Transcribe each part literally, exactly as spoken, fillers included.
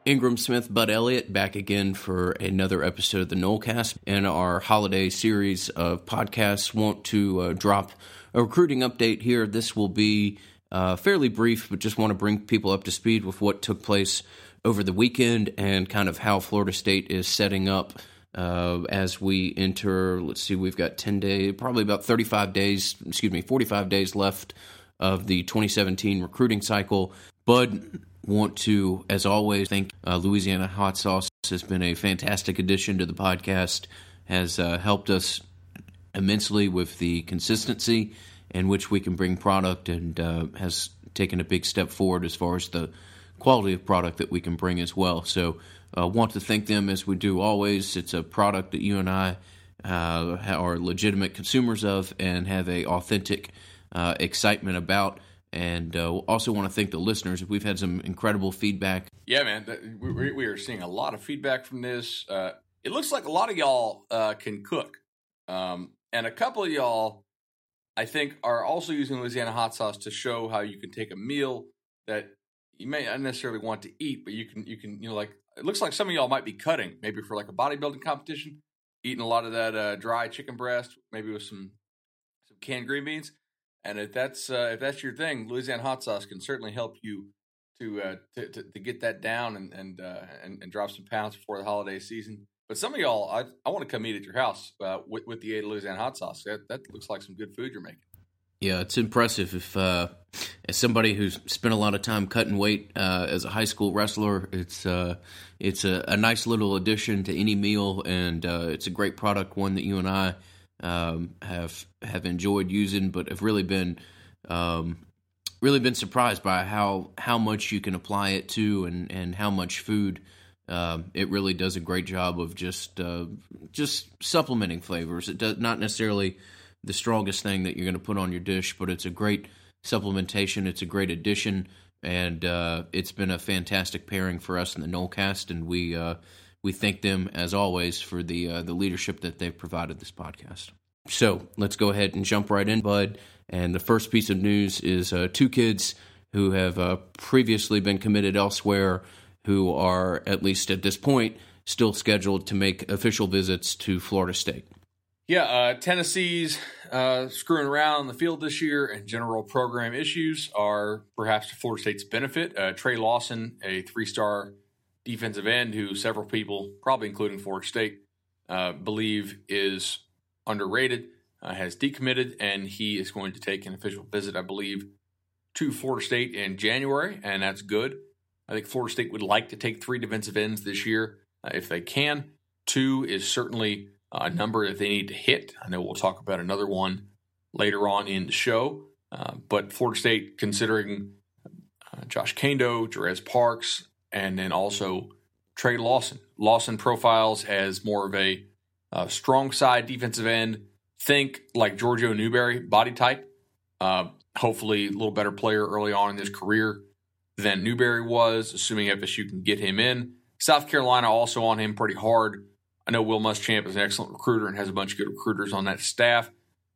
Ingram Smith, Bud Elliott, back again for another episode of the Nolecast. In our holiday series of podcasts, want to uh, drop a recruiting update here. This will be uh, fairly brief, but just want to bring people up to speed with what took place over the weekend and kind of how Florida State is setting up uh, as we enter, let's see, we've got ten days, probably about thirty-five days, excuse me, forty-five days left of the twenty seventeen recruiting cycle. Bud, want to, as always, thank uh, Louisiana Hot Sauce. Has been a fantastic addition to the podcast, has uh, helped us immensely with the consistency in which we can bring product, and uh, has taken a big step forward as far as the quality of product that we can bring as well. So uh, want to thank them as we do always. It's a product that you and I uh, are legitimate consumers of and have a authentic uh, excitement about. And uh, also want to thank the listeners. We've had some incredible feedback. Yeah, man. We, we are seeing a lot of feedback from this. Uh, it looks like a lot of y'all uh, can cook. Um, and a couple of y'all, I think, are also using Louisiana Hot Sauce to show how you can take a meal that you may not necessarily want to eat, but you can, you can, you know, like, it looks like some of y'all might be cutting, maybe for like a bodybuilding competition, eating a lot of that uh, dry chicken breast, maybe with some some canned green beans. And if that's uh, if that's your thing, Louisiana Hot Sauce can certainly help you to uh, to, to to get that down and and, uh, and and drop some pounds before the holiday season. But some of y'all, I I want to come eat at your house uh, with with the aid of Louisiana Hot Sauce. That that looks like some good food you're making. Yeah, it's impressive. If uh, as somebody who's spent a lot of time cutting weight uh, as a high school wrestler, it's uh, it's a, a nice little addition to any meal, and uh, it's a great product, one that you and I um, have have enjoyed using, but have really been um, really been surprised by how how much you can apply it to, and, and how much food um, it really does a great job of just uh, just supplementing flavors. It does not necessarily the strongest thing that you're going to put on your dish, but it's a great supplementation. It's a great addition, and uh, it's been a fantastic pairing for us in the Nolecast, and we uh, we thank them, as always, for the uh, the leadership that they've provided this podcast. So let's go ahead and jump right in, Bud. And the first piece of news is uh, two kids who have uh, previously been committed elsewhere, who are, at least at this point, still scheduled to make official visits to Florida State. Yeah, uh, Tennessee's uh, screwing around on the field this year, and general program issues are perhaps to Florida State's benefit. Uh, Trey Lawson, a three-star defensive end who several people, probably including Florida State, uh, believe is underrated, uh, has decommitted, and he is going to take an official visit, I believe, to Florida State in January, and that's good. I think Florida State would like to take three defensive ends this year uh, if they can. Two is certainly a number that they need to hit. I know we'll talk about another one later on in the show, uh, but Florida State, considering uh, Josh Kando, Jerez Parks, and then also Trey Lawson. Lawson profiles as more of a uh, strong side defensive end. Think like Giorgio Newberry body type. Uh, hopefully a little better player early on in his career than Newberry was, assuming F S U can get him in. South Carolina also on him pretty hard. I know Will Muschamp is an excellent recruiter and has a bunch of good recruiters on that staff.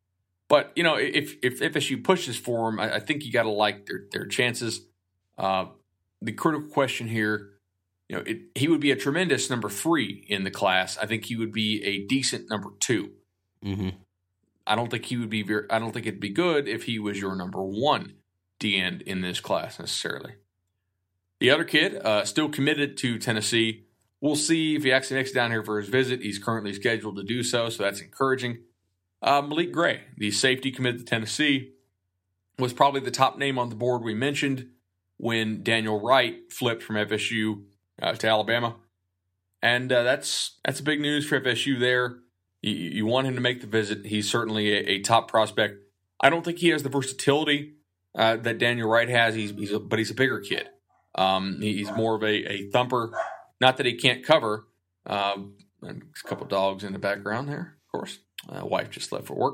But, you know, if if F S U pushes for him, I, I think you got to like their, their chances. Uh, the critical question here, you know, it, he would be a tremendous number three in the class. I think he would be a decent number two. Mm-hmm. I don't think he would be very, I don't think it'd be good if he was your number one D end in this class necessarily. The other kid, uh, still committed to Tennessee. We'll see if he actually makes it down here for his visit. He's currently scheduled to do so, so that's encouraging. Uh, Malik Gray, the safety committed to Tennessee, was probably the top name on the board we mentioned when Daniel Wright flipped from F S U uh, to Alabama. And uh, that's that's big news for F S U there. You, you want him to make the visit. He's certainly a, a top prospect. I don't think he has the versatility uh, that Daniel Wright has, he's, he's a, but he's a bigger kid. Um, he's more of a, a thumper. Not that he can't cover. Um, and a couple dogs in the background there, of course. Uh, wife just left for work.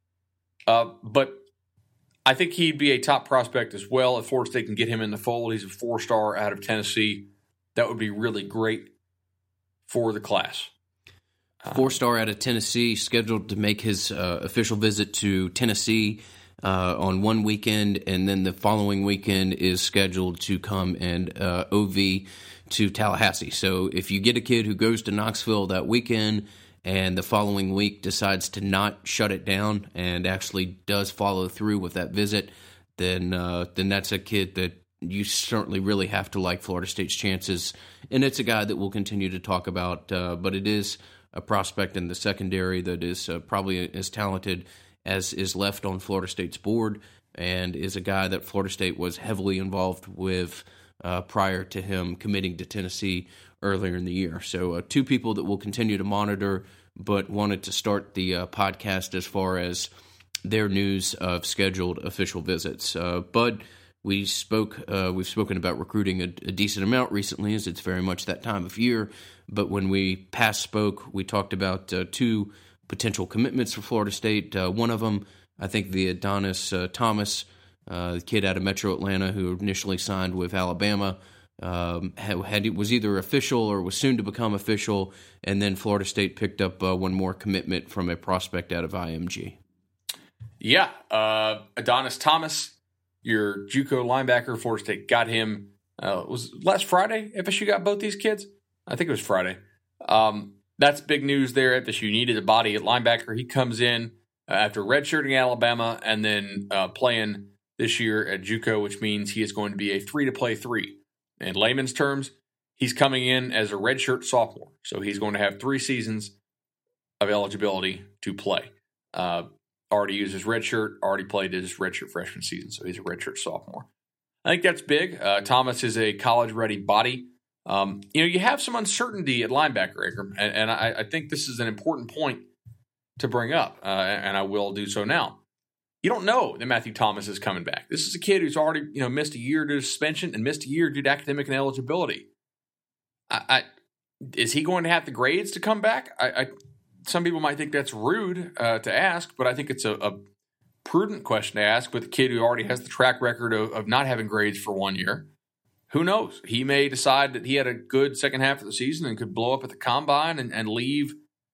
Uh, but I think he'd be a top prospect as well. If Florida State can get him in the fold, he's a four-star out of Tennessee. That would be really great for the class. Four-star out of Tennessee, scheduled to make his uh, official visit to Tennessee uh, on one weekend, and then the following weekend is scheduled to come and uh, O V to Tallahassee. So if you get a kid who goes to Knoxville that weekend and the following week decides to not shut it down and actually does follow through with that visit, then uh, then that's a kid that you certainly really have to like Florida State's chances. And it's a guy that we'll continue to talk about, uh, but it is a prospect in the secondary that is uh, probably as talented as is left on Florida State's board, and is a guy that Florida State was heavily involved with uh, prior to him committing to Tennessee earlier in the year. So uh, two people that we'll continue to monitor, but wanted to start the uh, podcast as far as their news of scheduled official visits. Uh, Bud, we spoke. Uh, we've spoken about recruiting a, a decent amount recently, as it's very much that time of year. But when we past spoke, we talked about uh, two potential commitments for Florida State. Uh, one of them, I think, the Adonis uh, Thomas, uh, the kid out of Metro Atlanta who initially signed with Alabama, um, had, had was either official or was soon to become official, and then Florida State picked up uh, one more commitment from a prospect out of I M G. Yeah, uh, Adonis Thomas, your JUCO linebacker, Florida State got him. Uh, was last Friday F S U got both these kids? I think it was Friday. Um, that's big news there. F S U needed a body at linebacker. He comes in uh, after redshirting Alabama and then uh, playing this year at JUCO, which means he is going to be a three-to-play three. In layman's terms, he's coming in as a redshirt sophomore. So he's going to have three seasons of eligibility to play. Uh, already used his redshirt, already played his redshirt freshman season, so he's a redshirt sophomore. I think that's big. Uh, Thomas is a college-ready body. Um, you know, you have some uncertainty at linebacker, Akram, and, and I, I think this is an important point to bring up, uh, and I will do so now. You don't know that Matthew Thomas is coming back. This is a kid who's already, you know, missed a year due to suspension and missed a year due to academic ineligibility. I, I, is he going to have the grades to come back? I, I some people might think that's rude uh, to ask, but I think it's a, a prudent question to ask with a kid who already has the track record of, of not having grades for one year. Who knows? He may decide that he had a good second half of the season and could blow up at the combine and, and leave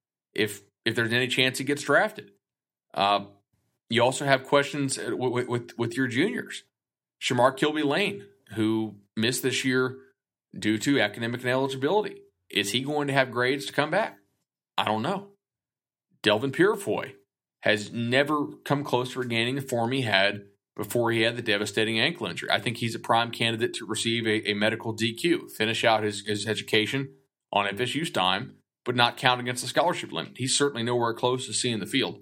if if there's any chance he gets drafted. Uh, you also have questions with, with, with your juniors. Shamar Kilby-Lane, who missed this year due to academic ineligibility. Is he going to have grades to come back? I don't know. Delvin Purifoy has never come close to regaining the form he had before he had the devastating ankle injury. I think he's a prime candidate to receive a, a medical D Q, finish out his, his education on F S U's time, but not count against the scholarship limit. He's certainly nowhere close to seeing the field.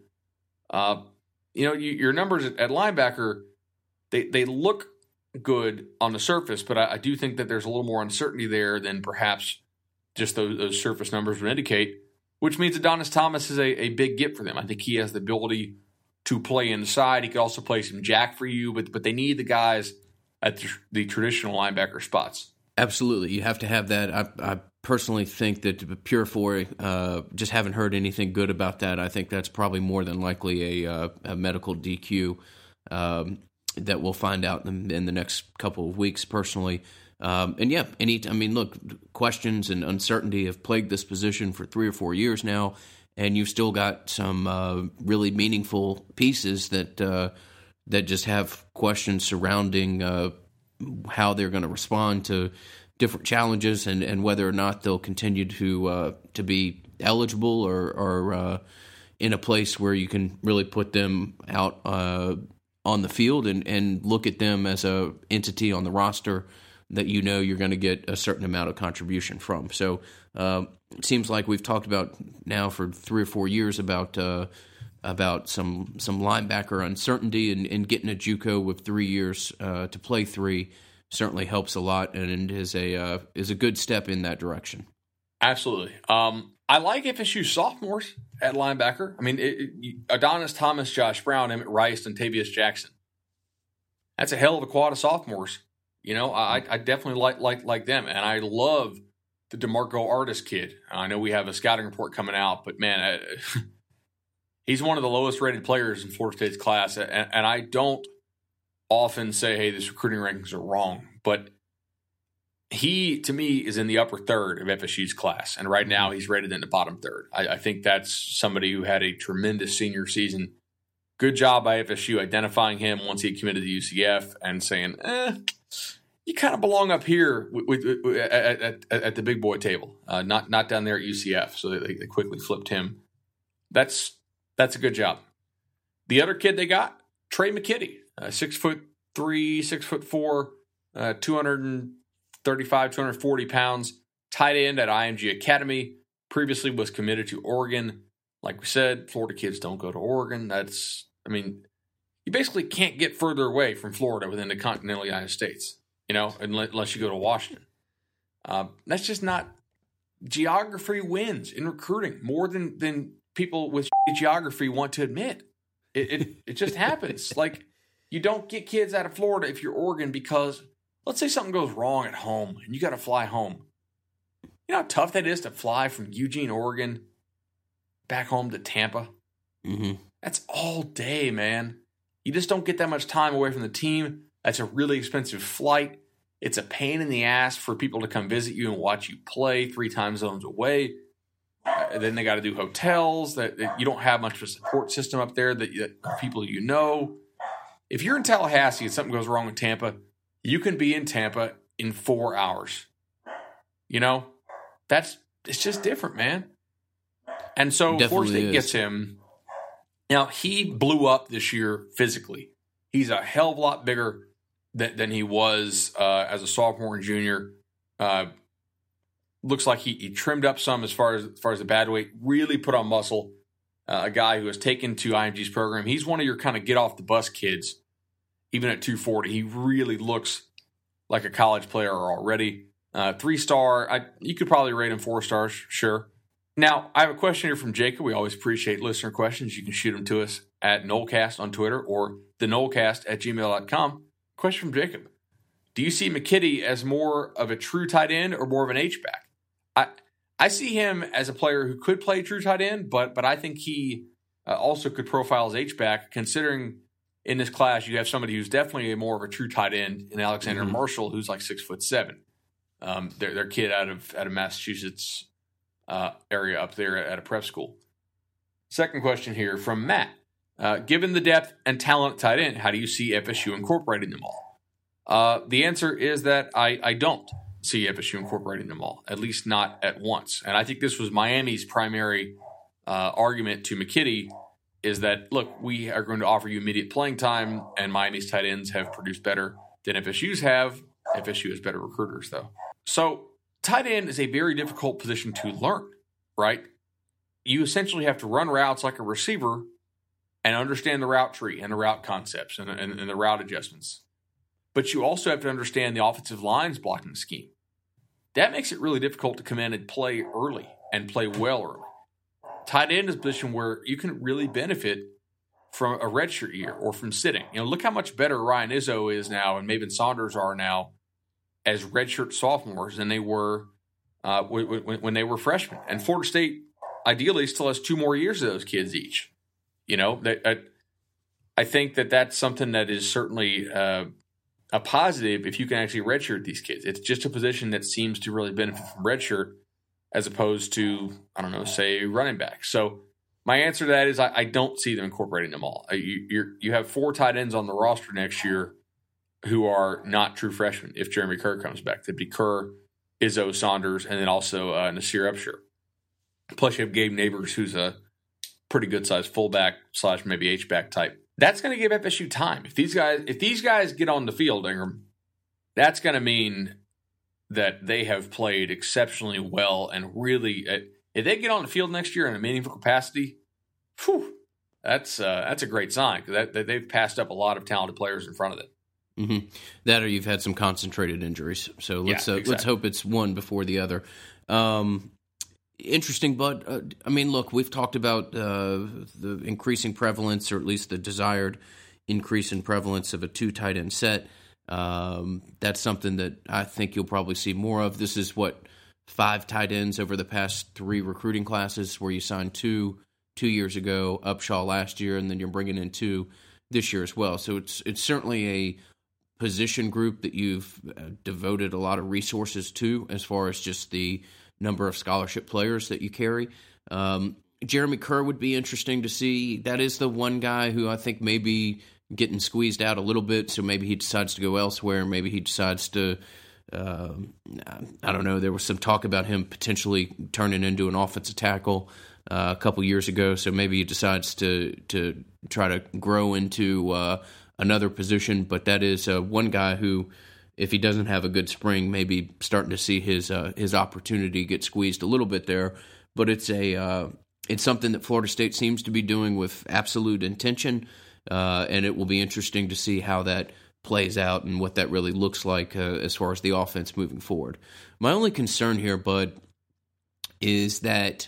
Uh, you know, you, your numbers at, at linebacker, they, they look good on the surface, but I, I do think that there's a little more uncertainty there than perhaps just those, those surface numbers would indicate, which means Adonis Thomas is a, a big get for them. I think he has the ability to play inside. He could also play some jack for you, but but they need the guys at the, the traditional linebacker spots. Absolutely. You have to have that. I, I personally think that Purifoy, uh, just haven't heard anything good about that. I think that's probably more than likely a, uh, a medical D Q um, that we'll find out in, in the next couple of weeks personally. Um, and yeah, any, I mean, look, questions and uncertainty have plagued this position for three or four years now. And you've still got some uh, really meaningful pieces that uh, that just have questions surrounding uh, how they're going to respond to different challenges and, and whether or not they'll continue to uh, to be eligible or, or uh, in a place where you can really put them out uh, on the field and, and look at them as a entity on the roster that you know you're going to get a certain amount of contribution from. So uh, it seems like we've talked about now for three or four years about uh, about some some linebacker uncertainty, and, and getting a JUCO with three years uh, to play three certainly helps a lot, and is a uh, is a good step in that direction. Absolutely. Um, I like F S U sophomores at linebacker. I mean, it, it, Adonis Thomas, Josh Brown, Emmett Rice, and Tavius Jackson. That's a hell of a quad of sophomores. You know, I, I definitely like like like them, and I love the DeMarco Artis kid. I know we have a scouting report coming out, but man, I, he's one of the lowest rated players in Florida State's class, and, and I don't often say, "Hey, these recruiting rankings are wrong," but he, to me, is in the upper third of F S U's class, and right now he's rated in the bottom third. I, I think that's somebody who had a tremendous senior season Good job by F S U identifying him once he committed to U C F and saying, eh, you kind of belong up here with, with, with, at, at, at the big boy table, uh, not not down there at U C F. So they, they quickly flipped him. That's that's a good job. The other kid they got, Trey McKitty, uh, six foot three, six foot four, uh, two thirty-five, two forty pounds, tight end at I M G Academy. Previously was committed to Oregon. Like we said, Florida kids don't go to Oregon. That's, I mean, you basically can't get further away from Florida within the continental United States, you know, unless you go to Washington. Uh, that's just not, geography wins in recruiting more than, than people with geography want to admit. It, it, it just happens. Like, you don't get kids out of Florida if you're Oregon because, let's say something goes wrong at home and you got to fly home. You know how tough that is to fly from Eugene, Oregon, back home to Tampa? Mm-hmm. That's all day, man. You just don't get that much time away from the team. That's a really expensive flight. It's a pain in the ass for people to come visit you and watch you play three time zones away. Uh, then they got to do hotels. That, that you don't have much of a support system up there that, that people you know. If you're in Tallahassee and something goes wrong in Tampa, you can be in Tampa in four hours. You know, that's it's just different, man. And so Florida State is. gets him. Now, he blew up this year physically. He's a hell of a lot bigger than, than he was uh, as a sophomore and junior. Uh, looks like he, he trimmed up some as far as, as far as the bad weight, really put on muscle. Uh, a guy who was taken to I M G's program. He's one of your kind of get-off-the-bus kids, even at two forty. He really looks like a college player already. Uh, three-star, I, you could probably rate him four stars, sure. Now, I have a question here from Jacob. We always appreciate listener questions. You can shoot them to us at Nolecast on Twitter or the Nolecast at gmail dot com. Question from Jacob. Do you see McKitty as more of a true tight end or more of an H-back? I I see him as a player who could play true tight end, but but I think he uh, also could profile as H-back, considering in this class you have somebody who's definitely more of a true tight end in Alexander mm-hmm. Marshall, who's like six foot seven. Um, their, their kid out of out of Massachusetts uh, area up there at a prep school. Second question here from Matt. Uh, given the depth and talent at tight end, how do you see F S U incorporating them all? Uh, the answer is that I, I don't see F S U incorporating them all, at least not at once. And I think this was Miami's primary uh, argument to McKitty is that, look, we are going to offer you immediate playing time, and Miami's tight ends have produced better than F S U's have. F S U has better recruiters, though. So tight end is a very difficult position to learn, right? You essentially have to run routes like a receiver and understand the route tree and the route concepts and, and, and the route adjustments. But you also have to understand the offensive line's blocking scheme. That makes it really difficult to come in and play early and play well early. Tight end is a position where you can really benefit from a redshirt year or from sitting. You know, look how much better Ryan Izzo is now and Maven Saunders are now as redshirt sophomores than they were uh, when, when they were freshmen. And Florida State ideally still has two more years of those kids each. You know, that I, I think that that's something that is certainly uh, a positive if you can actually redshirt these kids. It's just a position that seems to really benefit from redshirt as opposed to, I don't know, say running back. So my answer to that is I, I don't see them incorporating them all. You you're, you have four tight ends on the roster next year who are not true freshmen if Jeremy Kerr comes back. They'd be Kerr, Izzo, Saunders, and then also uh, Nasir Upshur. Plus you have Gabe Neighbors, who's a pretty good-sized fullback slash maybe H-back type. That's going to give F S U time. If these guys if these guys get on the field, Ingram, that's going to mean that they have played exceptionally well and really uh, if they get on the field next year in a meaningful capacity, whew, that's uh, that's a great sign because that, that they've passed up a lot of talented players in front of them. Mm-hmm. That or you've had some concentrated injuries. So let's yeah, uh, exactly. let's hope it's one before the other. Um, Interesting, but uh, I mean, look, we've talked about uh, the increasing prevalence, or at least the desired increase in prevalence of a two tight end set. Um, that's something that I think you'll probably see more of. This is what five tight ends over the past three recruiting classes, where you signed two two years ago, Upshaw last year, and then you're bringing in two this year as well. So it's it's certainly a position group that you've uh, devoted a lot of resources to, as far as just the number of scholarship players that you carry. Um, Jeremy Kerr would be interesting to see. That is the one guy who I think may be getting squeezed out a little bit, so maybe he decides to go elsewhere. Maybe he decides to, uh, I don't know, there was some talk about him potentially turning into an offensive tackle uh, a couple years ago, so maybe he decides to, to try to grow into uh, another position. But that is uh, one guy who, if he doesn't have a good spring, maybe starting to see his uh, his opportunity get squeezed a little bit there. But it's a uh, it's something that Florida State seems to be doing with absolute intention, uh, and it will be interesting to see how that plays out and what that really looks like uh, as far as the offense moving forward. My only concern here, Bud, is that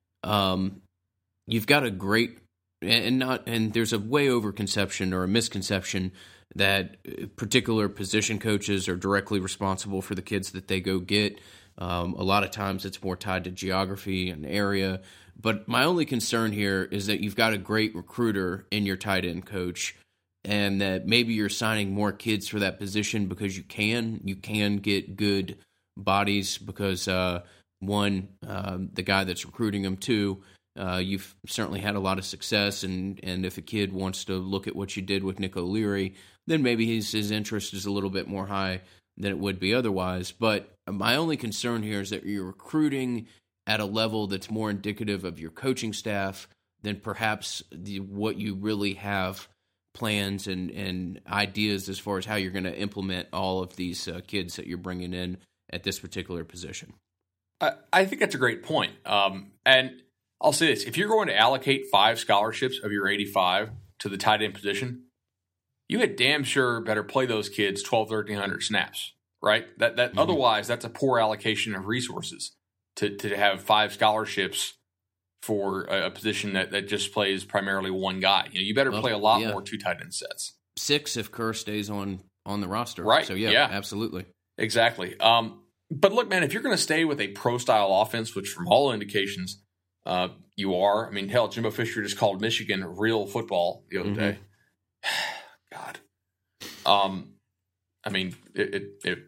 um, you've got a great and not and there's a way over conception or a misconception that particular position coaches are directly responsible for the kids that they go get. Um, a lot of times it's more tied to geography and area. But my only concern here is that you've got a great recruiter in your tight end coach, and that maybe you're signing more kids for that position because you can. You can get good bodies because, uh, one, uh, the guy that's recruiting them, two, uh, you've certainly had a lot of success, and, and if a kid wants to look at what you did with Nick O'Leary, then maybe his, his interest is a little bit more high than it would be otherwise. But my only concern here is that you're recruiting at a level that's more indicative of your coaching staff than perhaps the, what you really have plans and, and ideas as far as how you're going to implement all of these uh, kids that you're bringing in at this particular position. I, I think that's a great point. Um, and I'll say this. If you're going to allocate five scholarships of your eighty-five to the tight end position, you had damn sure better play those kids twelve, thirteen hundred snaps, right? That that mm-hmm. Otherwise, that's a poor allocation of resources to, to have five scholarships for a, a position that, that just plays primarily one guy. You know, you better well, play a lot yeah. more two tight end sets. Six if Kerr stays on, on the roster. Right. So, yeah, yeah. absolutely. Exactly. Um, but look, man, if you're going to stay with a pro-style offense, which from all indications uh, you are, I mean, hell, Jimbo Fisher just called Michigan real football the other mm-hmm. day. God. Um, I mean, it, it, it,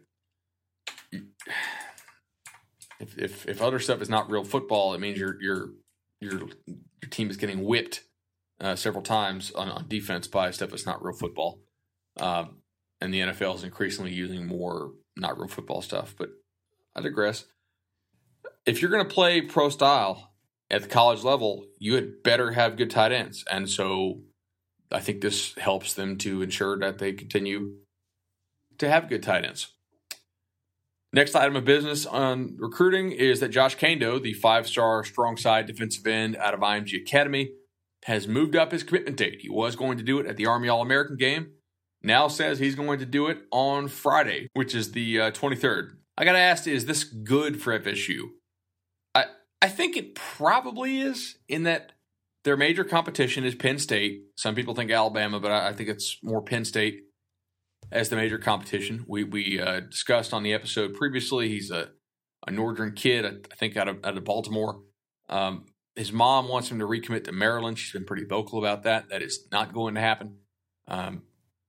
if, if if other stuff is not real football, it means your your your your team is getting whipped uh, several times on, on defense by stuff that's not real football. Um, and the N F L is increasingly using more not real football stuff. But I digress. If you're going to play pro style at the college level, you had better have good tight ends, and so I think this helps them to ensure that they continue to have good tight ends. Next item of business on recruiting is that Josh Kando, the five-star strong side defensive end out of I M G Academy, has moved up his commitment date. He was going to do it at the Army All-American game. Now says he's going to do it on Friday, which is the uh, twenty-third. I got to ask, is this good for F S U? I, I think it probably is, in that their major competition is Penn State. Some people think Alabama, but I, I think it's more Penn State as the major competition. We we uh, discussed on the episode previously. He's a, a northern kid, I think, out of out of Baltimore. Um, his mom wants him to recommit to Maryland. She's been pretty vocal about that. That is not going to happen. Um,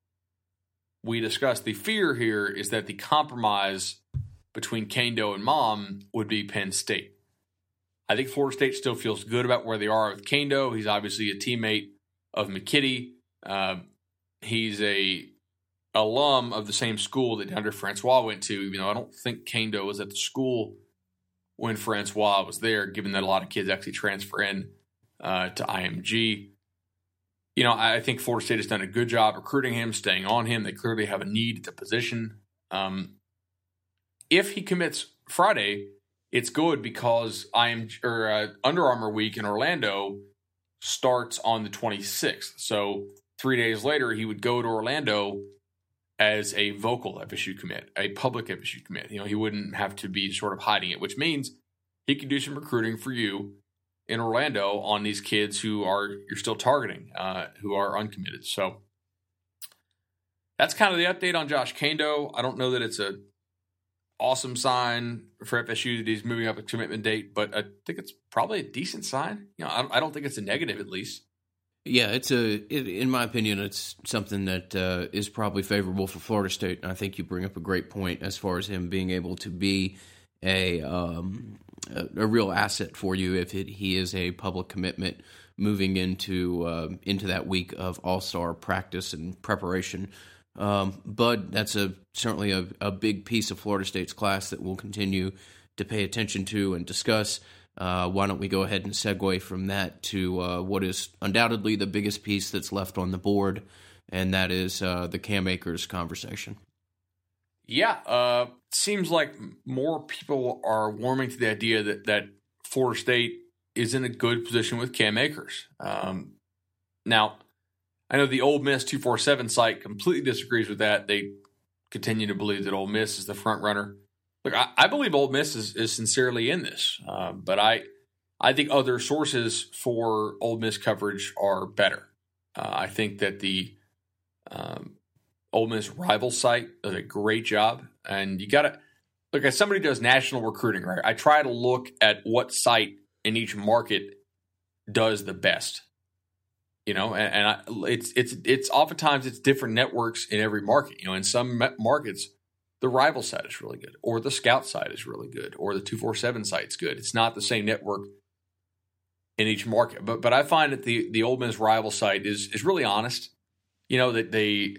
we discussed the fear here is that the compromise between Kando and mom would be Penn State. I think Florida State still feels good about where they are with Kando. He's obviously a teammate of McKitty. Uh, he's a alum of the same school that DeAndre Francois went to. You know, I don't think Kando was at the school when Francois was there, given that a lot of kids actually transfer in uh, to I M G. You know, I think Florida State has done a good job recruiting him, staying on him. They clearly have a need at the position. Um, if he commits Friday, it's good because I am or uh, Under Armour Week in Orlando starts on the twenty-sixth. So three days later, he would go to Orlando as a vocal F S U commit, a public F S U commit. You know, he wouldn't have to be sort of hiding it, which means he could do some recruiting for you in Orlando on these kids who are you're still targeting, uh, who are uncommitted. So that's kind of the update on Josh Kando. I don't know that it's a awesome sign for F S U that he's moving up a commitment date, but I think it's probably a decent sign. You know, I, I don't think it's a negative, at least. Yeah, it's a. It, in my opinion, it's something that uh, is probably favorable for Florida State. And I think you bring up a great point as far as him being able to be a um, a, a real asset for you if it, he is a public commitment moving into uh, into that week of All-Star practice and preparation. Um, but that's a certainly a, a big piece of Florida State's class that we'll continue to pay attention to and discuss. Uh, why don't we go ahead and segue from that to uh, what is undoubtedly the biggest piece that's left on the board, and that is uh, the Cam Akers conversation. Yeah, uh, seems like more people are warming to the idea that, that Florida State is in a good position with Cam Akers. Um, now, I know the Ole Miss two forty-seven site completely disagrees with that. They continue to believe that Ole Miss is the front runner. Look, I, I believe Ole Miss is, is sincerely in this, uh, but I I think other sources for Ole Miss coverage are better. Uh, I think that the um, Ole Miss rival site does a great job, and you got to look as somebody does national recruiting, right? I try to look at what site in each market does the best. You know, and, and I, it's it's it's oftentimes it's different networks in every market. You know, in some markets, the rival site is really good, or the scout site is really good, or the two forty-seven site's good. It's not the same network in each market, but but I find that the the Ole Miss rival site is is really honest. You know that they,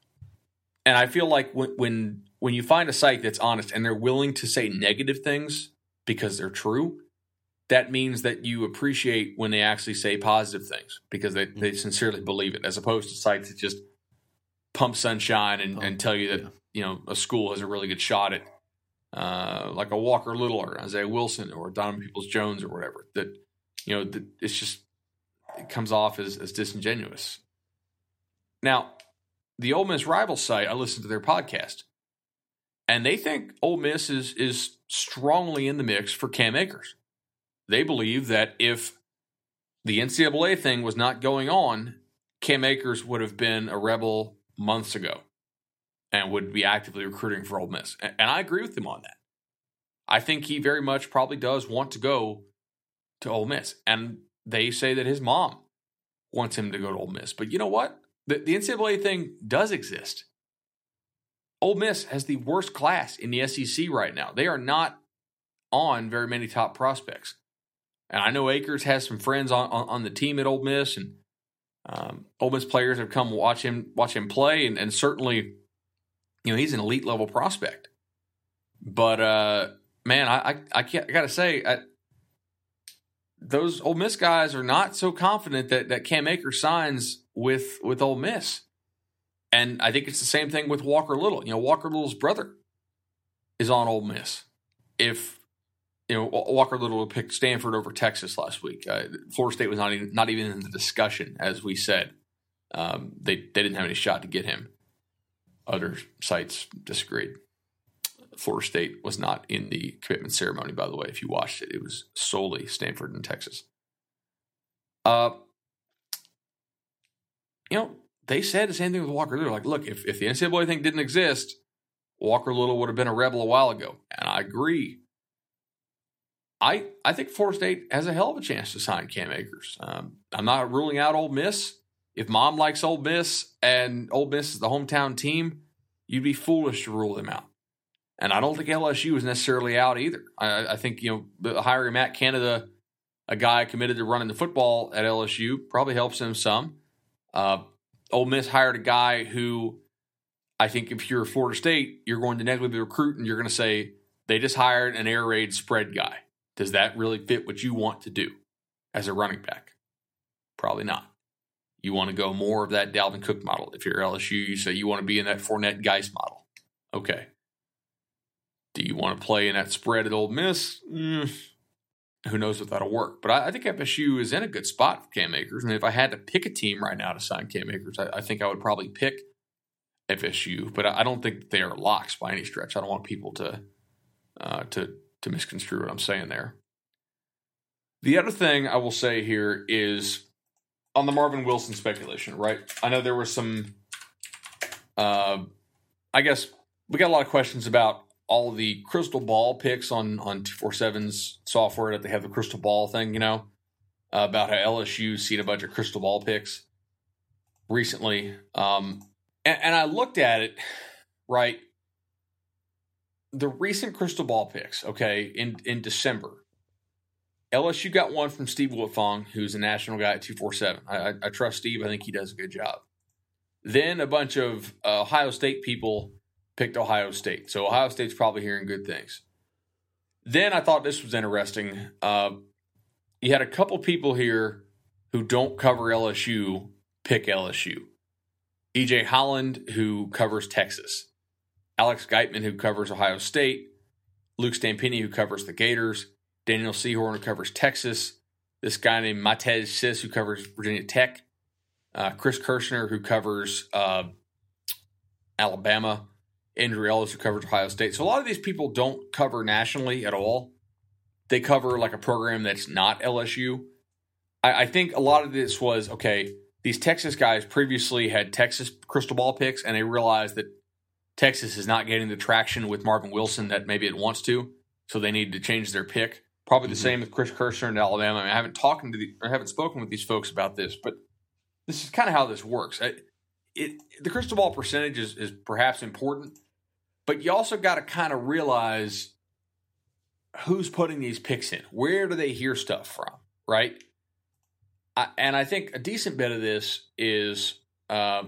and I feel like when when when you find a site that's honest and they're willing to say negative things because they're true, that means that you appreciate when they actually say positive things because they, they sincerely believe it, as opposed to sites that just pump sunshine and, and tell you that, yeah. you know, a school has a really good shot at uh, like a Walker Little or Isaiah Wilson or Donovan Peoples-Jones or whatever. That, you know, that it's just, it comes off as, as disingenuous. Now, the Ole Miss rival site, I listened to their podcast, and they think Ole Miss is is strongly in the mix for Cam Akers. They believe that if the N C double A thing was not going on, Cam Akers would have been a Rebel months ago and would be actively recruiting for Ole Miss. And I agree with them on that. I think he very much probably does want to go to Ole Miss. And they say that his mom wants him to go to Ole Miss. But you know what? The, the N C double A thing does exist. Ole Miss has the worst class in the S E C right now. They are not on very many top prospects. And I know Akers has some friends on, on, on the team at Ole Miss, and um, Ole Miss players have come watch him watch him play, and, and certainly, you know, he's an elite level prospect. But uh, man, I I, I, can't, I gotta say, I, those Ole Miss guys are not so confident that that Cam Akers signs with with Ole Miss, and I think it's the same thing with Walker Little. You know, Walker Little's brother is on Ole Miss. If You know, Walker Little picked Stanford over Texas last week. Uh, Florida State was not even not even in the discussion, as we said. Um, they they didn't have any shot to get him. Other sites disagreed. Florida State was not in the commitment ceremony, by the way. If you watched it, it was solely Stanford and Texas. Uh, you know, they said the same thing with Walker Little. Like, look, if if the N C double A thing didn't exist, Walker Little would have been a Rebel a while ago, and I agree. I, I think Florida State has a hell of a chance to sign Cam Akers. Um, I'm not ruling out Ole Miss. If Mom likes Ole Miss and Ole Miss is the hometown team, you'd be foolish to rule them out. And I don't think L S U is necessarily out either. I, I think, you know, hiring Matt Canada, a guy committed to running the football at L S U, probably helps them some. Uh, Ole Miss hired a guy who I think if you're Florida State, you're going to negatively recruit and you're going to say they just hired an air raid spread guy. Does that really fit what you want to do as a running back? Probably not. You want to go more of that Dalvin Cook model. If you're L S U, you say you want to be in that Fournette Geis model. Okay. Do you want to play in that spread at Ole Miss? Mm, who knows if that'll work. But I, I think F S U is in a good spot for Cam Akers. And if I had to pick a team right now to sign Cam Akers, I, I think I would probably pick F S U. But I, I don't think they are locks by any stretch. I don't want people to uh, to to misconstrue what I'm saying there. The other thing I will say here is on the Marvin Wilson speculation, right? I know there were some, uh, I guess we got a lot of questions about all the crystal ball picks on, on two forty-seven's software that they have the crystal ball thing, you know, uh, about how L S U's seen a bunch of crystal ball picks recently. Um, and, and I looked at it, right? The recent crystal ball picks, okay, in, in December, L S U got one from Steve Wiltfong, who's a national guy at two forty-seven. I, I, I trust Steve. I think he does a good job. Then a bunch of uh, Ohio State people picked Ohio State. So Ohio State's probably hearing good things. Then I thought this was interesting. Uh, you had a couple people here who don't cover L S U pick L S U. E J Holland, who covers Texas. Alex Geitman, who covers Ohio State. Luke Stampini, who covers the Gators. Daniel Sehorn, who covers Texas. This guy named Matej Sis, who covers Virginia Tech. Uh, Chris Kirshner, who covers uh, Alabama. Andrew Ellis, who covers Ohio State. So a lot of these people don't cover nationally at all. They cover like a program that's not L S U. I, I think a lot of this was, okay, these Texas guys previously had Texas crystal ball picks, and they realized that Texas is not getting the traction with Marvin Wilson that maybe it wants to, so they need to change their pick. Probably the mm-hmm. same with Chris Kirshner in Alabama. I, mean, I haven't talked to the, or haven't spoken with these folks about this, but this is kind of how this works. It, it the crystal ball percentage is, is perhaps important, but you also got to kind of realize who's putting these picks in. Where do they hear stuff from, right? I, and I think a decent bit of this is, uh,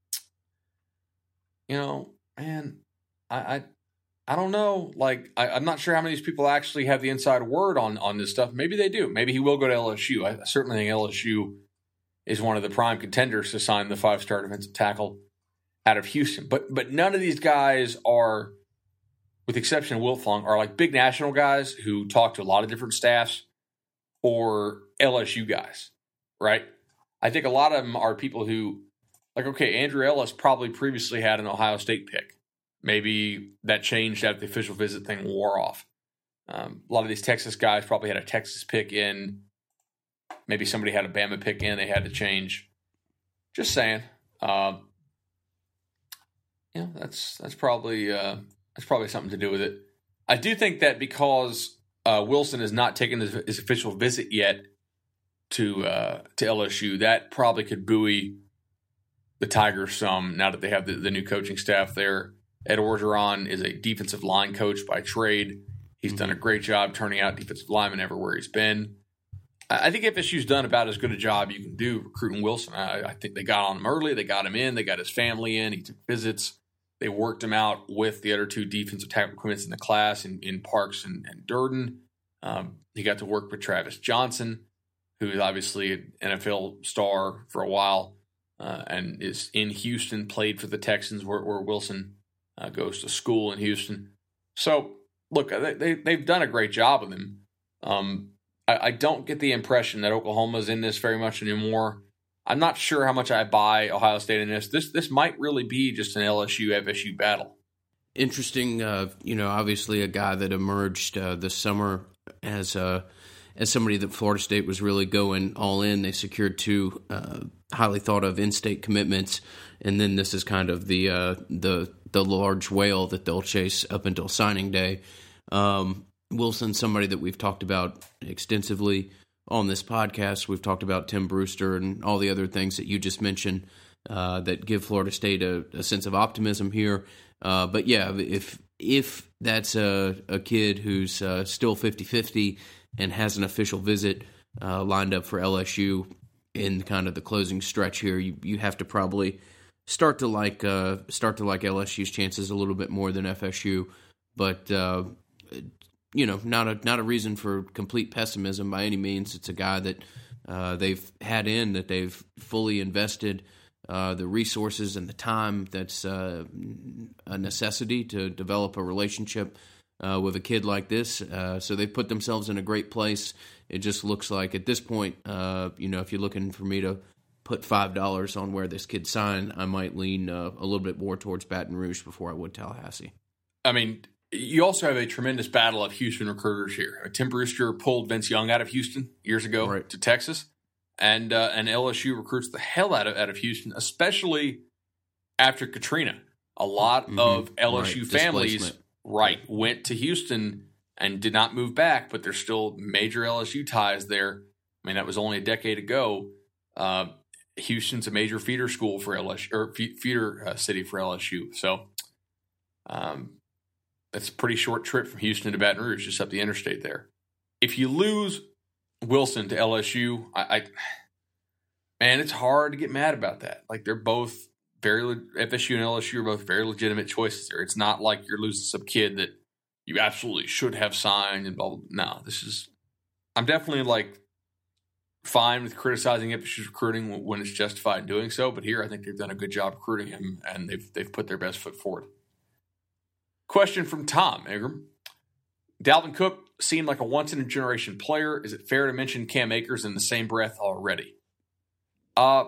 you know, man, I. I I don't know. Like, I, I'm not sure how many of these people actually have the inside word on, on this stuff. Maybe they do. Maybe he will go to L S U. I certainly think L S U is one of the prime contenders to sign the five-star defensive tackle out of Houston. But but none of these guys are, with the exception of Wiltfong, are like big national guys who talk to a lot of different staffs or L S U guys, right? I think a lot of them are people who, like, okay, Andrew Ellis probably previously had an Ohio State pick. Maybe that changed after the official visit thing wore off. Um, a lot of these Texas guys probably had a Texas pick in. Maybe somebody had a Bama pick in. They had to change. Just saying. Um, yeah, that's that's probably uh, that's probably something to do with it. I do think that because uh, Wilson has not taken his, his official visit yet to uh, to L S U, that probably could buoy the Tigers some. Now that they have the, the new coaching staff there. Ed Orgeron is a defensive line coach by trade. He's mm-hmm. done a great job turning out defensive linemen everywhere he's been. I think F S U's done about as good a job you can do recruiting Wilson. I, I think they got on him early. They got him in. They got his family in. He took visits. They worked him out with the other two defensive tackle commits in the class in, in Parks and, and Durden. Um, he got to work with Travis Johnson, who is obviously an N F L star for a while uh, and is in Houston, played for the Texans where, where Wilson Uh, goes to school in Houston. So, look, they, they, they've done a great job with him. Um, I, I don't get the impression that Oklahoma's in this very much anymore. I'm not sure how much I buy Ohio State in this. This this might really be just an L S U F S U battle. Interesting, uh, you know, obviously a guy that emerged uh, this summer as uh, as somebody that Florida State was really going all in. They secured two uh, highly thought of in-state commitments, and then this is kind of the uh, the the large whale that they'll chase up until signing day. Um, Wilson, somebody that we've talked about extensively on this podcast. We've talked about Tim Brewster and all the other things that you just mentioned uh, that give Florida State a, a sense of optimism here. Uh, but yeah, if if that's a, a kid who's uh, still fifty-fifty and has an official visit uh, lined up for L S U in kind of the closing stretch here, you, you have to probably start to like uh, start to like L S U's chances a little bit more than F S U, but uh, you know, not a not a reason for complete pessimism by any means. It's a guy that uh, they've had in, that they've fully invested uh, the resources and the time that's uh, a necessity to develop a relationship uh, with a kid like this. Uh, so they've put themselves in a great place. It just looks like at this point, uh, you know, if you're looking for me to put five dollars on where this kid signed, I might lean uh, a little bit more towards Baton Rouge before I would Tallahassee. I mean, you also have a tremendous battle of Houston recruiters here. Tim Brewster pulled Vince Young out of Houston years ago right. to Texas, and uh, and L S U recruits the hell out of out of Houston, especially after Katrina. A lot mm-hmm. of L S U right. families right went to Houston and did not move back, but there's still major L S U ties there. I mean, that was only a decade ago. Uh, Houston's a major feeder school for L S U, or feeder uh, city for L S U. So um, that's a pretty short trip from Houston to Baton Rouge, just up the interstate there. If you lose Wilson to L S U. I, I man, it's hard to get mad about that. Like they're both very F S U and L S U are both very legitimate choices there. It's not like you're losing some kid that you absolutely should have signed and blah blah. No, this is. I'm definitely like fine with criticizing F S U's recruiting when it's justified in doing so, but here I think they've done a good job recruiting him and they've they've put their best foot forward. Question from Tom Ingram. Dalvin Cook seemed like a once-in-a-generation player. Is it fair to mention Cam Akers in the same breath already? Uh,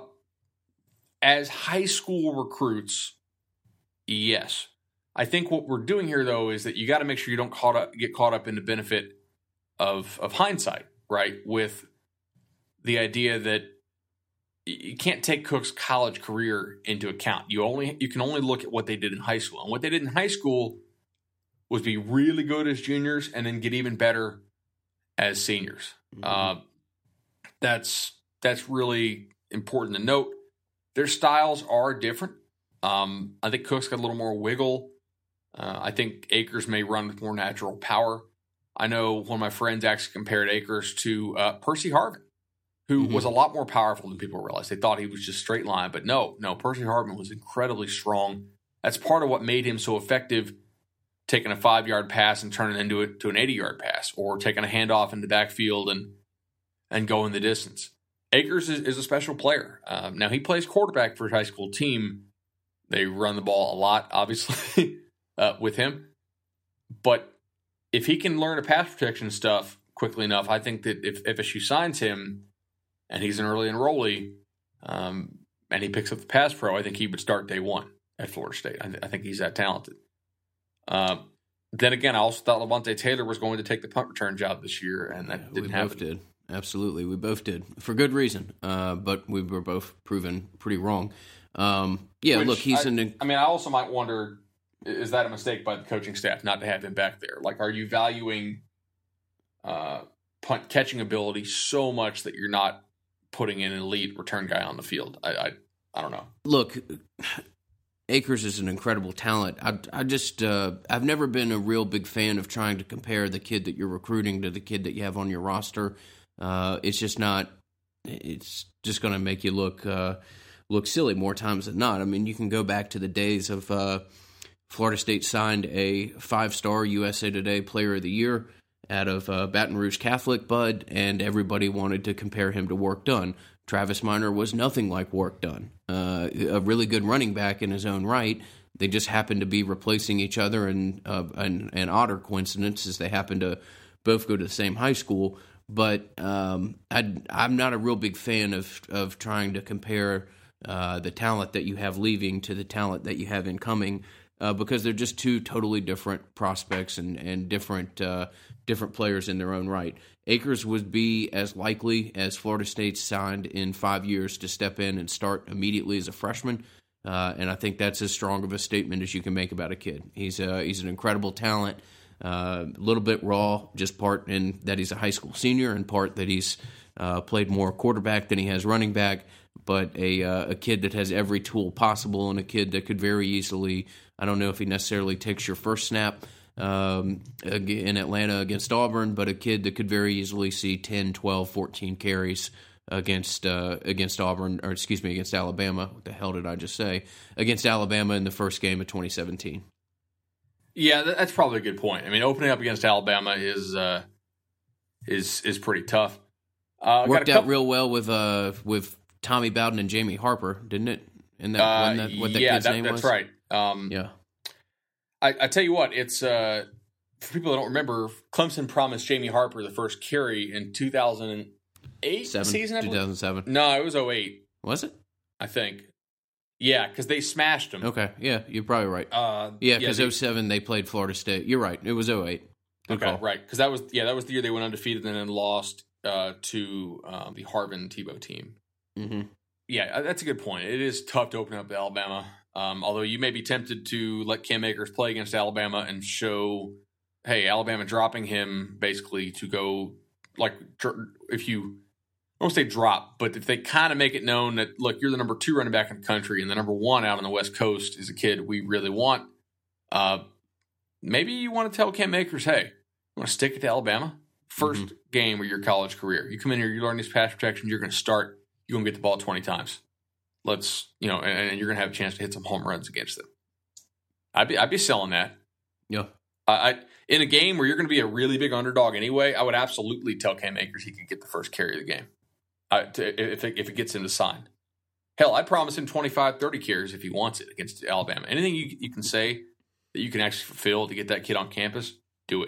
as high school recruits, yes. I think what we're doing here, though, is that you got to make sure you don't caught up, get caught up in the benefit of, of hindsight, right? With the idea that you can't take Cook's college career into account. You only you can only look at what they did in high school. And what they did in high school was be really good as juniors and then get even better as seniors. Mm-hmm. Uh, that's that's really important to note. Their styles are different. Um, I think Cook's got a little more wiggle. Uh, I think Akers may run with more natural power. I know one of my friends actually compared Akers to uh, Percy Harvin, who mm-hmm. was a lot more powerful than people realized. They thought he was just straight line, but no, no, Percy Harvin was incredibly strong. That's part of what made him so effective, taking a five-yard pass and turning into it to an eighty-yard pass, or taking a handoff in the backfield and and going the distance. Akers is, is a special player. Um, now, he plays quarterback for his high school team. They run the ball a lot, obviously, uh, with him. But if he can learn the pass protection stuff quickly enough, I think that if F S U signs him and he's an early enrollee um, and he picks up the pass pro, I think he would start day one at Florida State. I, th- I think he's that talented. Uh, then again, I also thought Levante Taylor was going to take the punt return job this year, and that yeah, didn't we happen. Both did. Absolutely, we both did for good reason, uh, but we were both proven pretty wrong. Um, yeah, Which look, he's I, an. I mean, I also might wonder: is that a mistake by the coaching staff not to have him back there? Like, are you valuing uh, punt catching ability so much that you're not putting an elite return guy on the field? I, I, I don't know. Look. Akers is an incredible talent. I, I just, uh, I've never been a real big fan of trying to compare the kid that you're recruiting to the kid that you have on your roster. Uh, it's just not, it's just going to make you look, uh, look silly more times than not. I mean, you can go back to the days of uh, Florida State signed a five-star U S A Today Player of the Year out of uh, Baton Rouge Catholic, Bud, and everybody wanted to compare him to Work Done. Travis Minor was nothing like Work Done. Uh, a really good running back in his own right. They just happened to be replacing each other, and uh, an, an odder coincidence is they happen to both go to the same high school. But um, I, I'm not a real big fan of of trying to compare uh, the talent that you have leaving to the talent that you have incoming, uh, because they're just two totally different prospects and and different uh, different players in their own right. Akers would be as likely as Florida State signed in five years to step in and start immediately as a freshman, uh, and I think that's as strong of a statement as you can make about a kid. He's uh, he's an incredible talent, a uh, little bit raw, just part in that he's a high school senior and part that he's uh, played more quarterback than he has running back, but a uh, a kid that has every tool possible and a kid that could very easily, I don't know if he necessarily takes your first snap Um, in Atlanta against Auburn, but a kid that could very easily see ten, twelve, fourteen carries against uh, against Auburn, or excuse me, against Alabama. What the hell did I just say? Against Alabama in the first game of twenty seventeen. Yeah, that's probably a good point. I mean, opening up against Alabama is uh, is is pretty tough. Uh, Worked couple, out real well with uh, with Tommy Bowden and Jamie Harper, didn't it? And that, uh, that what that yeah, kid's that, name that's was? right. Um, yeah. I, I tell you what, it's uh, for people that don't remember, Clemson promised Jamie Harper the first carry in two thousand eight Seven, season. I two thousand seven. No, it was oh eight. Was it? I think. Yeah, because they smashed them. Okay, yeah, you're probably right. Uh, yeah, because yeah, oh seven they played Florida State. You're right. It was oh eight. Good okay, call. right. Because that was yeah that was the year they went undefeated and then lost uh, to um, the Harvin Tebow team. Mm-hmm. Yeah, that's a good point. It is tough to open up to Alabama. Um, although you may be tempted to let Cam Akers play against Alabama and show, hey, Alabama dropping him basically to go, like, if you, I won't say drop, but if they kind of make it known that, look, you're the number two running back in the country and the number one out on the West Coast is a kid we really want, uh, maybe you want to tell Cam Akers, hey, you want to stick it to Alabama First mm-hmm. game of your college career. You come in here, you learn these pass protections, you're going to start, you're going to get the ball twenty times. Let's, you know, and, and you're going to have a chance to hit some home runs against them. I'd be, I'd be selling that. Yeah. Uh, I in a game where you're going to be a really big underdog anyway, I would absolutely tell Cam Akers he can get the first carry of the game uh, to, if, it, if it gets him to sign. Hell, I'd promise him twenty-five, thirty carries if he wants it against Alabama. Anything you, you can say that you can actually fulfill to get that kid on campus, do it.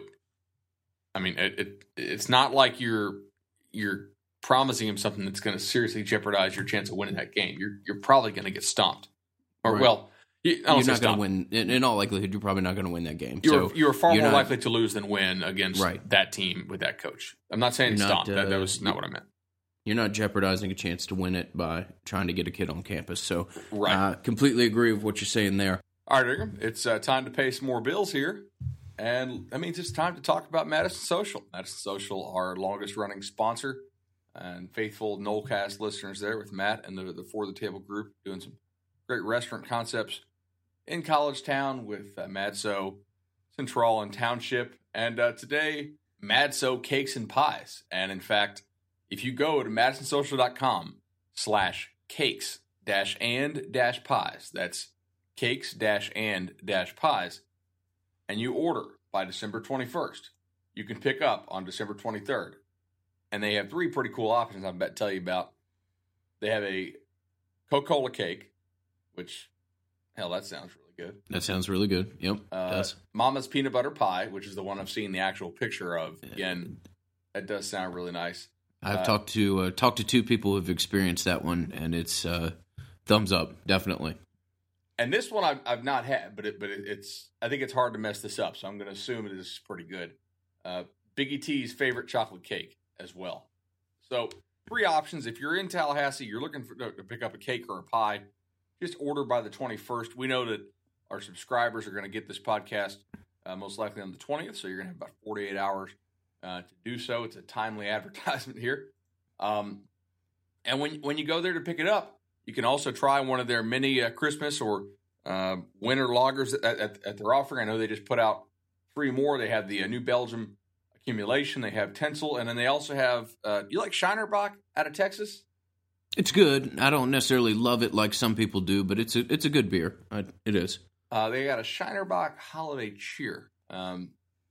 I mean, it, it it's not like you're you're promising him something that's going to seriously jeopardize your chance of winning that game. You're you're probably going to get stomped, or right. well, you, you're not going to win. In, in all likelihood, you're probably not going to win that game. You're so you're far you're more not, likely to lose than win against right. that team with that coach. I'm not saying you're stomp. Not, uh, that, that was not what I meant. You're not jeopardizing a chance to win it by trying to get a kid on campus. So, right. uh, completely agree with what you're saying there. All right, Ingram, it's uh, time to pay some more bills here. And that means it's time to talk about Madison Social. Madison Social, our longest-running sponsor, and faithful Nolecast listeners there with Matt and the, the For the Table group doing some great restaurant concepts in College Town with uh, Madso, Central, and Township. And uh, today, Madso Cakes and Pies. And in fact, if you go to madisonsocial.com slash cakes dash and dash pies, that's cakes dash and dash pies, and you order by December twenty-first, you can pick up on December twenty-third. And they have three pretty cool options I'm about to tell you about. They have a Coca-Cola cake, which, hell, that sounds really good. That sounds really good. Yep, uh, it does. Mama's Peanut Butter Pie, which is the one I've seen the actual picture of. Again, that does sound really nice. I've uh, talked to uh, talked to two people who've experienced that one, and it's uh, thumbs up, definitely. And this one I've, I've not had, but it, but it, it's I think it's hard to mess this up, so I'm going to assume it is pretty good. Uh, Biggie T's favorite chocolate cake as well. So three options. If you're in Tallahassee, you're looking for, to pick up a cake or a pie, just order by the twenty-first. We know that our subscribers are going to get this podcast uh, most likely on the twentieth, so you're going to have about forty-eight hours uh, to do so. It's a timely advertisement here. Um, and when when you go there to pick it up, you can also try one of their mini uh, Christmas or uh, winter lagers that, that, that they're offering. I know they just put out three more. They have the uh, New Belgium Accumulation. They have Tencel. And then they also have, uh, you like Shinerbach out of Texas? It's good. I don't necessarily love it like some people do, but it's a, it's a good beer. I, it is. Uh, they got a Shinerbach Holiday Cheer. Um,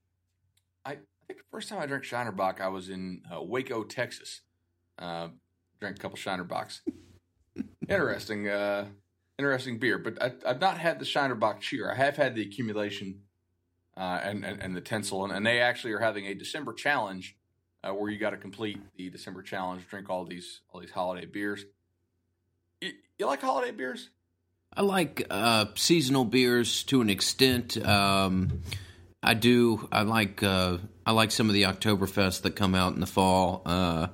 I, I think the first time I drank Shinerbach, I was in uh, Waco, Texas. Uh, drank a couple Shinerbachs. Interesting, uh, interesting beer. But I, I've not had the Shinerbach Cheer. I have had the Accumulation uh, and, and and the Tencel, and, and they actually are having a December challenge uh, where you got to complete the December challenge, drink all these all these holiday beers. You, you like holiday beers? I like uh, seasonal beers to an extent. Um, I do. I like uh, I like some of the Oktoberfest that come out in the fall. Uh,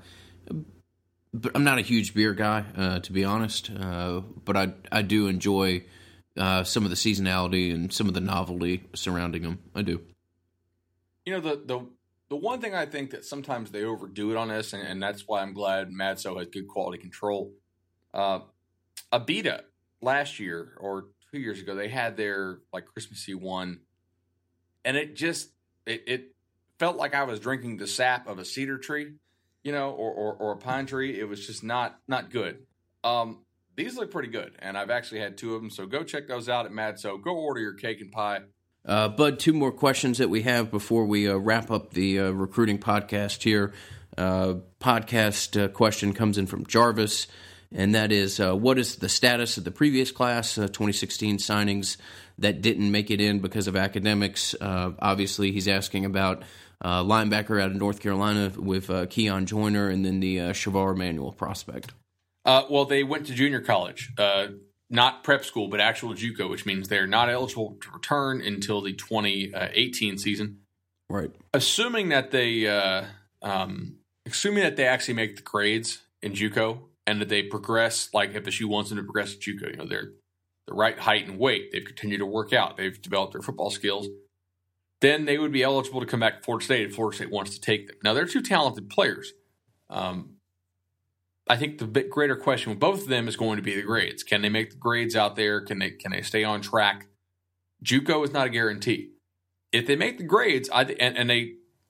But I'm not a huge beer guy, uh, to be honest. Uh, but I I do enjoy uh, some of the seasonality and some of the novelty surrounding them. I do. You know, the the the one thing I think that sometimes they overdo it on this, and, and that's why I'm glad Madso has good quality control. Uh, Abita last year or two years ago, they had their like Christmassy one, and it just it, it felt like I was drinking the sap of a cedar tree. You know, or, or or a pine tree. It was just not not good. Um, these look pretty good, and I've actually had two of them. So go check those out at Madso. Go order your cake and pie. Uh, Bud, two more questions that we have before we uh, wrap up the uh, recruiting podcast here. Uh, podcast uh, question comes in from Jarvis, and that is, uh, what is the status of the previous class, uh, twenty sixteen signings that didn't make it in because of academics? Uh, obviously, he's asking about Uh, linebacker out of North Carolina with uh, Keon Joyner, and then the uh, Shavar Emanuel prospect. Uh, well, they went to junior college, uh, not prep school, but actual JUCO, which means they're not eligible to return until the twenty eighteen season. Right. Assuming that they, uh, um, assuming that they actually make the grades in JUCO and that they progress, like F S U wants them to progress to JUCO, you know, they're the right height and weight. They've continued to work out. They've developed their football skills. Then they would be eligible to come back to Florida State if Florida State wants to take them. Now, they're two talented players. Um, I think the bit greater question with both of them is going to be the grades. Can they make the grades out there? Can they can they stay on track? JUCO is not a guarantee. If they make the grades, I and, and they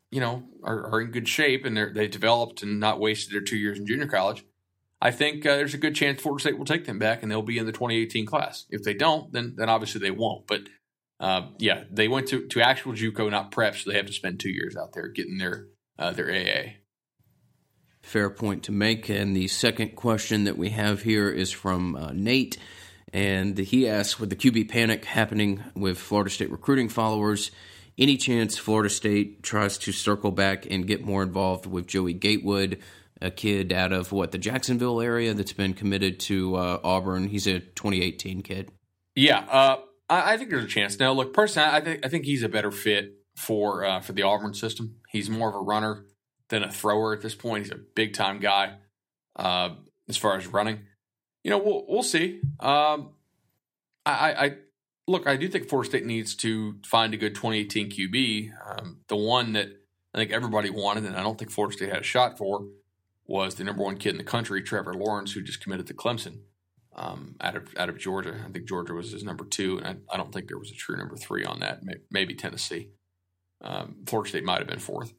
you know, are, are in good shape and they're, they developed and not wasted their two years in junior college, I think uh, there's a good chance Florida State will take them back and they'll be in the twenty eighteen class. If they don't, then then obviously they won't. But uh, yeah, they went to, to actual JUCO, not prep, so they have to spend two years out there getting their uh, their A A. Fair point to make. And the second question that we have here is from uh, Nate. And he asks, with the Q B panic happening with Florida State recruiting followers, any chance Florida State tries to circle back and get more involved with Joey Gatewood, a kid out of, what, the Jacksonville area that's been committed to uh, Auburn? He's a twenty eighteen kid. Yeah, uh, I, I think there's a chance. Now, look, personally, I think I think he's a better fit for uh, for the Auburn system. He's more of a runner than a thrower at this point. He's a big-time guy uh, as far as running. You know, we'll we'll see. Um, I, I look, I do think Florida State needs to find a good twenty eighteen Q B. Um, the one that I think everybody wanted, and I don't think Florida State had a shot for, was the number one kid in the country, Trevor Lawrence, who just committed to Clemson um, out of out of Georgia. I think Georgia was his number two, and I, I don't think there was a true number three on that. Maybe, maybe Tennessee. Um, Florida State might have been fourth.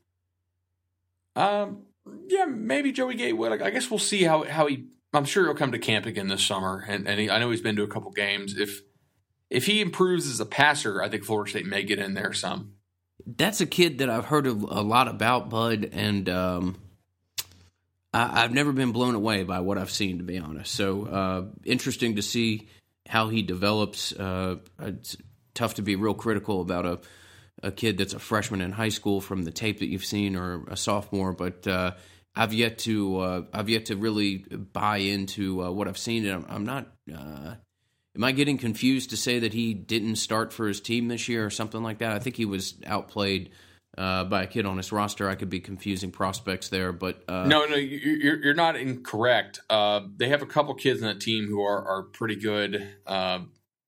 Um, yeah, maybe Joey Gatewood. I guess we'll see how how he. I'm sure he'll come to camp again this summer, and, and he, I know he's been to a couple games. If if he improves as a passer, I think Florida State may get in there some. That's a kid that I've heard a, a lot about, Bud, and um, I, I've never been blown away by what I've seen, to be honest. So uh, interesting to see how he develops. Uh, it's tough to be real critical about a a kid that's a freshman in high school from the tape that you've seen, or a sophomore, but uh, I've yet to uh, I've yet to really buy into uh, what I've seen. And I'm, I'm not. Uh, am I getting confused to say that he didn't start for his team this year or something like that? I think he was outplayed uh, by a kid on his roster. I could be confusing prospects there, but uh, no, no, you're you're not incorrect. Uh, they have a couple kids on that team who are are pretty good. Uh,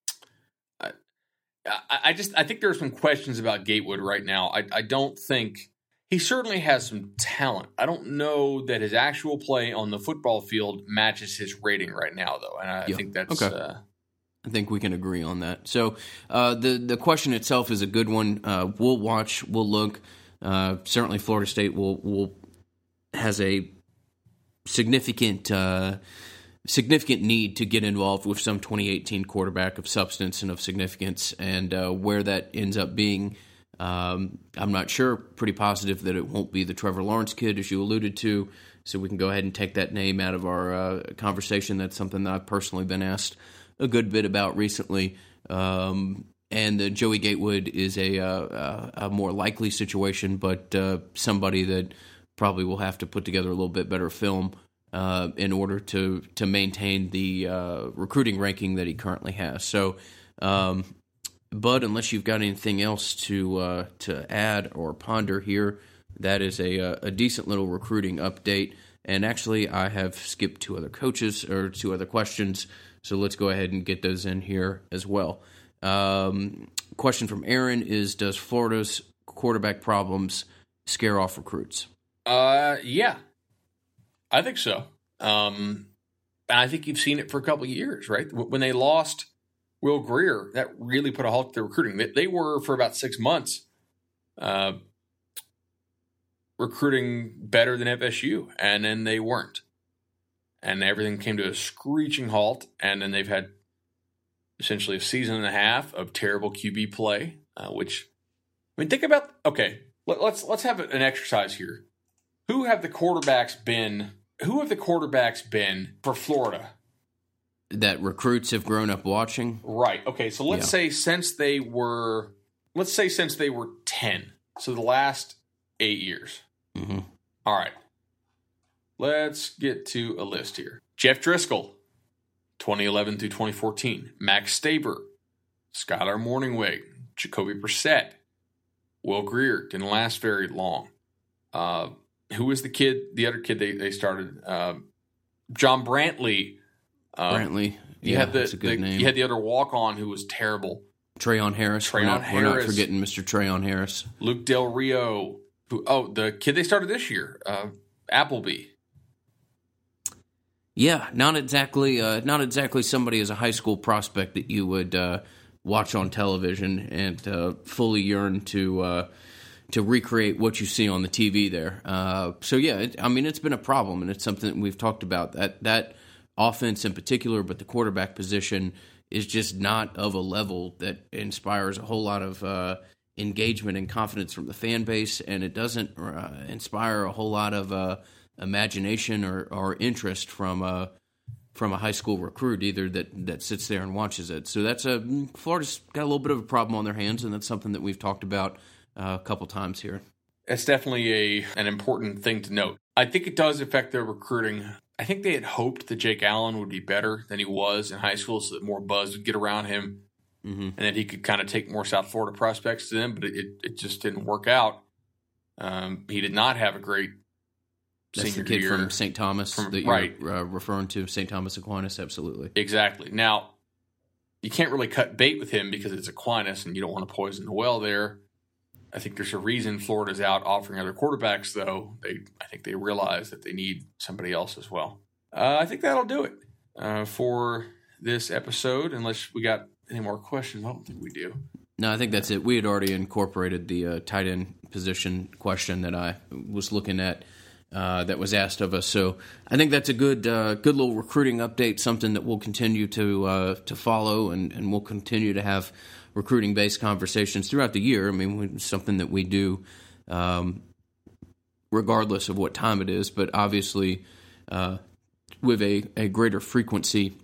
I, I just I think there's some questions about Gatewood right now. I, I don't think he certainly has some talent. I don't know that his actual play on the football field matches his rating right now, though, and I, yeah. I think that's. Okay. Uh, I think we can agree on that. So uh, the the question itself is a good one. Uh, we'll watch. We'll look. Uh, certainly, Florida State will will has a significant. Uh, significant need to get involved with some twenty eighteen quarterback of substance and of significance, and uh, where that ends up being, um, I'm not sure. Pretty positive that it won't be the Trevor Lawrence kid, as you alluded to, so we can go ahead and take that name out of our uh, conversation. That's something that I've personally been asked a good bit about recently. Um, and uh, Joey Gatewood is a, uh, a more likely situation, but uh, somebody that probably will have to put together a little bit better film Uh, in order to to maintain the uh, recruiting ranking that he currently has. So, um, Bud, unless you've got anything else to uh, to add or ponder here, that is a a decent little recruiting update. And actually, I have skipped two other coaches or two other questions, so let's go ahead and get those in here as well. Um, question from Aaron is: does Florida's quarterback problems scare off recruits? Uh, yeah. I think so. Um, and I think you've seen it for a couple of years, right? When they lost Will Grier, that really put a halt to their recruiting. They, they were, for about six months, uh, recruiting better than F S U, and then they weren't. And everything came to a screeching halt, and then they've had essentially a season and a half of terrible Q B play, uh, which, I mean, think about, okay, let, let's let's have an exercise here. Who have the quarterbacks been... Who have the quarterbacks been for Florida? That recruits have grown up watching? Right. Okay, so let's yeah. say since they were, let's say since they were ten, so the last eight years. Mm-hmm. All right. Let's get to a list here. Jeff Driscoll, twenty eleven through twenty fourteen. Max Staber, Skylar Morningweg, Jacoby Brissett, Will Grier, didn't last very long. Uh, Who was the kid, the other kid they, they started? Uh, John Brantley. Uh, Brantley. You yeah, had the, that's a good the, name. You had the other walk-on who was terrible. Trayon Harris. Trayon we're not, Harris. We're not forgetting Mister Trayon Harris. Luke Del Rio. Who, oh, the kid they started this year, uh, Appleby. Yeah, not exactly uh, not exactly somebody as a high school prospect that you would uh, watch on television and uh, fully yearn to uh, to recreate what you see on the T V there. Uh, so yeah, it, I mean, it's been a problem, and it's something that we've talked about. That that offense in particular, but the quarterback position is just not of a level that inspires a whole lot of uh, engagement and confidence from the fan base, and it doesn't uh, inspire a whole lot of uh, imagination or, or interest from a from a high school recruit either that, that sits there and watches it. So that's a Florida's got a little bit of a problem on their hands, and that's something that we've talked about uh, a couple times here. It's definitely a an important thing to note. I think it does affect their recruiting. I think they had hoped that Jake Allen would be better than he was in high school, so that more buzz would get around him, mm-hmm. and that he could kind of take more South Florida prospects to them, but it, it just didn't work out. Um, he did not have a great That's senior the kid year. from Saint Thomas from, that you're right. uh, referring to, Saint Thomas Aquinas, absolutely. Exactly. Now, you can't really cut bait with him because it's Aquinas, and you don't want to poison the well there. I think there's a reason Florida's out offering other quarterbacks, though. They, I think they realize that they need somebody else as well. Uh, I think that'll do it uh, for this episode, unless we got any more questions. I don't think we do. No, I think that's it. We had already incorporated the uh, tight end position question that I was looking at uh, that was asked of us. So I think that's a good uh, good little recruiting update, something that we'll continue to uh, to follow, and, and we'll continue to have recruiting-based conversations throughout the year. I mean, it's something that we do um, regardless of what time it is, but obviously uh, with a, a greater frequency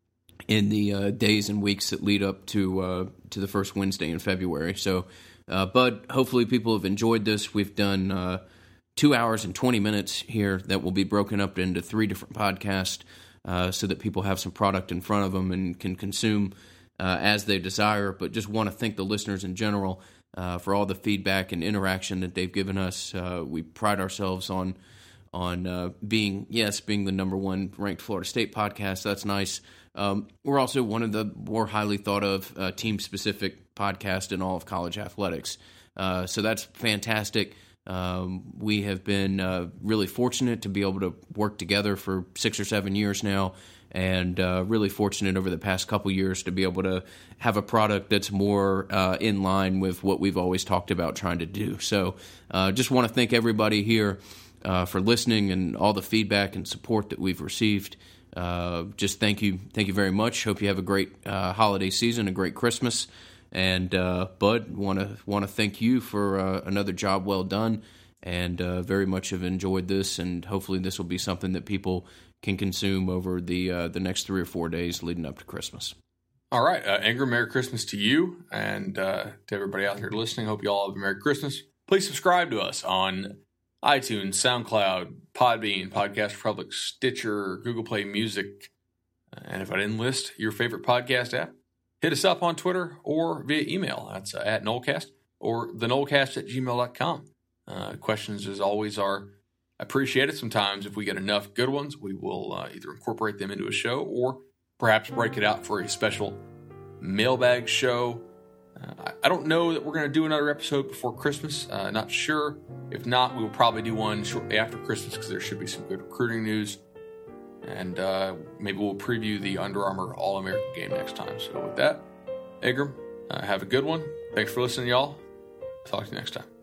in the uh, days and weeks that lead up to uh, to the first Wednesday in February. So, uh, Bud, hopefully people have enjoyed this. We've done uh, two hours and twenty minutes here that will be broken up into three different podcasts uh, so that people have some product in front of them and can consume uh, as they desire. But just want to thank the listeners in general uh, for all the feedback and interaction that they've given us. Uh, we pride ourselves on on uh, being, yes, being the number one ranked Florida State podcast. That's nice. Um, we're also one of the more highly thought of uh, team-specific podcasts in all of college athletics. Uh, so that's fantastic. Um, we have been uh, really fortunate to be able to work together for six or seven years now, and uh, really fortunate over the past couple years to be able to have a product that's more uh, in line with what we've always talked about trying to do. So uh, just want to thank everybody here uh, for listening and all the feedback and support that we've received. Uh, just thank you, thank you very much. Hope you have a great uh, holiday season, a great Christmas, and uh, Bud, want to want to thank you for uh, another job well done, and uh, very much have enjoyed this, and hopefully this will be something that people can consume over the uh, the next three or four days leading up to Christmas. All right, uh, Ingram, Merry Christmas to you and uh, to everybody out there listening. Hope you all have a Merry Christmas. Please subscribe to us on iTunes, SoundCloud, Podbean, Podcast Republic, Stitcher, Google Play Music. And if I didn't list your favorite podcast app, hit us up on Twitter or via email. That's uh, at Nolecast or the Nolecast at gmail dot com. Uh, questions, as always, are appreciated. Sometimes if we get enough good ones, we will uh, either incorporate them into a show or perhaps break it out for a special mailbag show. Uh, I don't know that we're going to do another episode before Christmas. Uh, not sure. If not, we will probably do one shortly after Christmas because there should be some good recruiting news. And uh, maybe we'll preview the Under Armour All-American game next time. So with that, Ingram, uh, have a good one. Thanks for listening, y'all. Talk to you next time.